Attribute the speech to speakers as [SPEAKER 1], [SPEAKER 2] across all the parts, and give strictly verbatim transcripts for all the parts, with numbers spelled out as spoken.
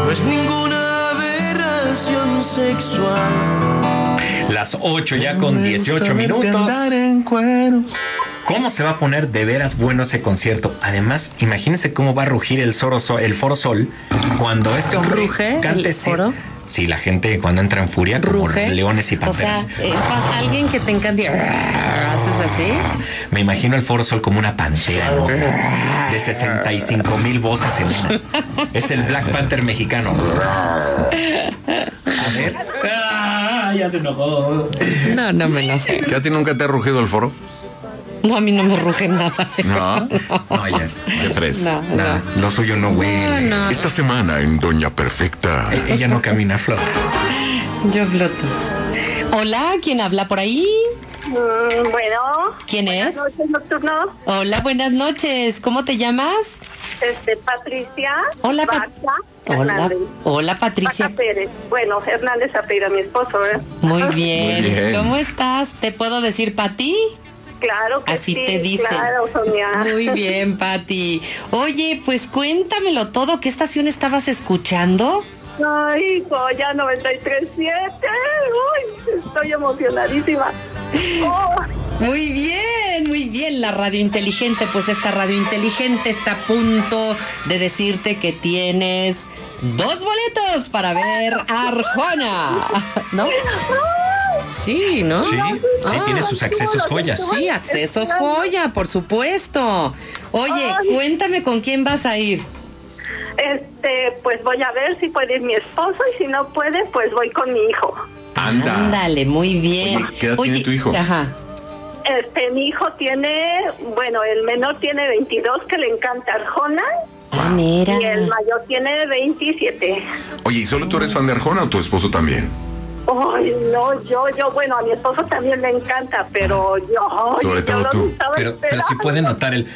[SPEAKER 1] no es ninguna aberración sexual.
[SPEAKER 2] Las ocho ya con dieciocho minutos. ¿Cómo se va a poner de veras bueno ese concierto? Además, imagínense cómo va a rugir el, Soro Sol, el Foro Sol cuando este hombre
[SPEAKER 3] ¿Ruge
[SPEAKER 2] cante.
[SPEAKER 3] el foro?
[SPEAKER 2] Sí, la gente cuando entra en furia como
[SPEAKER 3] ¿Ruge?
[SPEAKER 2] leones y panteras.
[SPEAKER 3] O sea, eh, alguien que te encante. ¿Haces así?
[SPEAKER 2] Me imagino el Foro Sol como una pantera, ¿no? De sesenta y cinco mil voces en una. Es el Black Panther mexicano. A ver. ¡Ah! Ya se enojó.
[SPEAKER 3] No, no me enojé.
[SPEAKER 4] ¿Que a ti nunca te ha rugido el foro?
[SPEAKER 3] No, a mí no me ruge nada.
[SPEAKER 4] No.
[SPEAKER 2] No, ya.
[SPEAKER 4] Qué fresa.
[SPEAKER 3] No,
[SPEAKER 2] Nada,
[SPEAKER 3] no.
[SPEAKER 2] lo suyo no huele.
[SPEAKER 3] No, no.
[SPEAKER 4] Esta semana en Doña Perfecta.
[SPEAKER 2] E- Ella no camina, flota.
[SPEAKER 3] Yo floto. Hola, ¿quién habla por ahí?
[SPEAKER 5] Mm, bueno.
[SPEAKER 3] ¿Quién es?
[SPEAKER 5] Buenas noches, nocturno.
[SPEAKER 3] Hola, buenas noches. ¿Cómo te llamas?
[SPEAKER 5] Este, Patricia.
[SPEAKER 3] Hola, Pa-
[SPEAKER 5] Baca
[SPEAKER 3] Hola,
[SPEAKER 5] Hernández.
[SPEAKER 3] hola Patricia.
[SPEAKER 5] Baca Pérez. Bueno, Hernández apellida mi esposo, ¿verdad?
[SPEAKER 3] Muy bien.
[SPEAKER 4] Muy bien.
[SPEAKER 3] ¿Cómo estás? ¿Te puedo decir Pati?
[SPEAKER 5] Claro que
[SPEAKER 3] Así
[SPEAKER 5] sí.
[SPEAKER 3] te dicen.
[SPEAKER 5] Claro, Sonia.
[SPEAKER 3] Muy bien, Pati. Oye, pues cuéntamelo todo. ¿Qué estación estabas escuchando?
[SPEAKER 5] Ay, Joya noventa y tres punto siete. Uy, estoy emocionadísima. Oh,
[SPEAKER 3] Muy bien, muy bien, la radio inteligente. Pues esta radio inteligente está a punto de decirte que tienes dos boletos para ver a Arjona, ¿no? Sí, ¿no?
[SPEAKER 2] Sí, sí,
[SPEAKER 3] Ah,
[SPEAKER 2] tiene sus accesos joyas.
[SPEAKER 3] Sí, accesos joya, por supuesto. Oye,
[SPEAKER 5] Ay.
[SPEAKER 3] cuéntame con quién vas a ir.
[SPEAKER 5] este, pues voy a ver si puede ir mi esposo y si no puede, pues voy con mi hijo.
[SPEAKER 4] Anda.
[SPEAKER 3] Ándale, muy bien.
[SPEAKER 4] Oye, ¿qué edad tiene tu hijo?
[SPEAKER 3] Ajá.
[SPEAKER 5] Este, mi hijo tiene, bueno, el menor tiene veintidós, que le encanta Arjona,
[SPEAKER 3] Ah, mira.
[SPEAKER 5] y el mayor tiene veintisiete.
[SPEAKER 4] Oye, ¿y solo tú eres fan de Arjona o tu esposo también?
[SPEAKER 5] Ay, no, yo, yo, bueno, a mi esposo también le encanta, pero yo... ay,
[SPEAKER 4] Sobre
[SPEAKER 5] yo
[SPEAKER 4] todo
[SPEAKER 5] lo
[SPEAKER 4] tú.
[SPEAKER 5] estaba
[SPEAKER 2] Pero, pero sí
[SPEAKER 5] esperando.
[SPEAKER 2] puede notar el...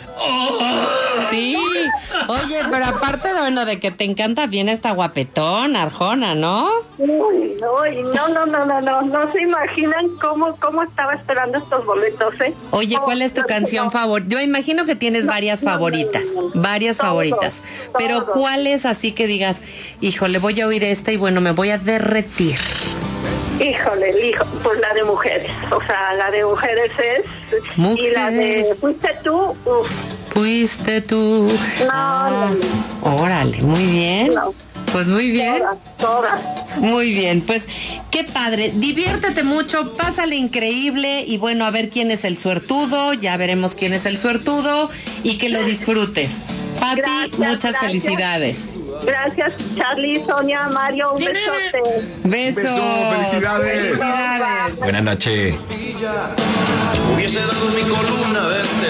[SPEAKER 3] Sí. Oye, pero aparte de, bueno, de que te encanta, viene esta guapetón, Arjona, ¿no?
[SPEAKER 5] Uy, no, y no, no, no, no, no, no se imaginan cómo, cómo estaba esperando estos boletos, ¿eh?
[SPEAKER 3] Oye, ¿cuál es tu
[SPEAKER 5] Oh,
[SPEAKER 3] canción
[SPEAKER 5] no,
[SPEAKER 3] favorita? Yo imagino que tienes varias
[SPEAKER 5] no, no,
[SPEAKER 3] favoritas,
[SPEAKER 5] no, no.
[SPEAKER 3] varias
[SPEAKER 5] Todos,
[SPEAKER 3] favoritas. Pero
[SPEAKER 5] todos.
[SPEAKER 3] ¿cuál es así que digas, híjole, voy a oír esta y bueno, me voy a derretir?
[SPEAKER 5] Híjole, el hijo, pues la de mujeres, o sea, la de mujeres es... Y la de
[SPEAKER 3] Mujeres.
[SPEAKER 5] fuiste tú, uf,
[SPEAKER 3] Fuiste tú.
[SPEAKER 5] No,
[SPEAKER 3] Ah,
[SPEAKER 5] no,
[SPEAKER 3] órale, muy bien.
[SPEAKER 5] No.
[SPEAKER 3] Pues muy bien.
[SPEAKER 5] todas, todas.
[SPEAKER 3] Muy bien, pues qué padre, diviértete mucho, pásale increíble y bueno, a ver quién es el suertudo, ya veremos quién es el suertudo y que lo disfrutes. Pati,
[SPEAKER 5] Gracias,
[SPEAKER 3] muchas
[SPEAKER 5] gracias.
[SPEAKER 3] felicidades.
[SPEAKER 5] Gracias, Charlie, Sonia, Mario, un besote.
[SPEAKER 3] Beso.
[SPEAKER 4] Beso, felicidades.
[SPEAKER 3] Felicidades.
[SPEAKER 2] Buenas noches.
[SPEAKER 1] Hubiese dado mi columna, ¿ves?